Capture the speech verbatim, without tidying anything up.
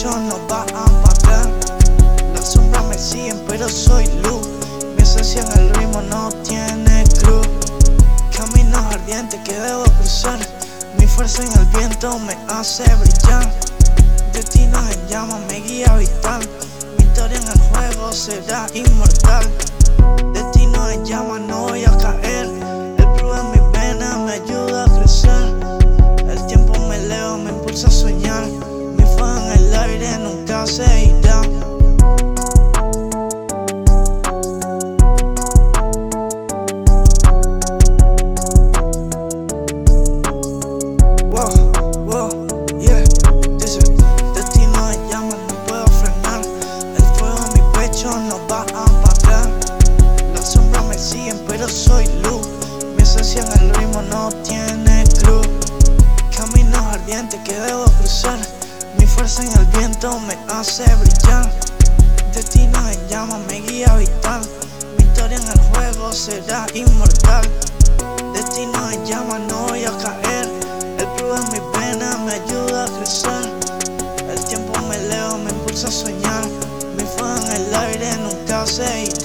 no va a apagar. Las sombras me siguen pero soy luz. Mi esencia en el ritmo no tiene cruz. Caminos ardientes que debo cruzar. Mi fuerza en el viento me hace brillar. Destino en llamas me guía vital. Mi historia en el juego será inmortal. Destino en llamas, no voy a caer. El blue en mis venas me ayuda a crecer. El tiempo me eleva, me impulsa a soñar. Mi fuego en el aire nunca se irá. Wow, wow, yeah. Dice, destino en llamas, no puedo frenar. El fuego en mi pecho no va a apagar. Las sombras me siguen pero soy luz. Mi esencia en el ritmo no tiene cruz. Caminos ardientes que debo cruzar. Mi fuerza en el viento me hace brillar. Destino en llamas me guía vital. Mi historia en el juego será inmortal. Destino en llamas, no voy a caer. El blue en mis venas me ayuda a crecer. El tiempo me eleva, me impulsa a soñar. Mi fuego en el aire nunca se irá.